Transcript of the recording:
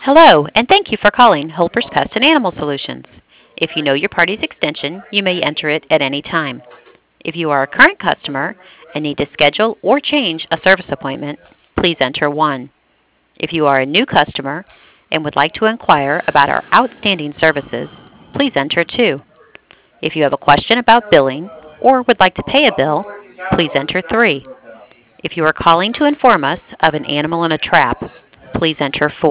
Hello, and thank you for calling Helper's Pest and Animal Solutions. If you know your party's extension, you may enter it at any time. If you are a current customer and need to schedule or change a service appointment, please enter 1. If you are a new customer and would like to inquire about our outstanding services, please enter 2. If you have a question about billing or would like to pay a bill, please enter 3. If you are calling to inform us of an animal in a trap, please enter 4.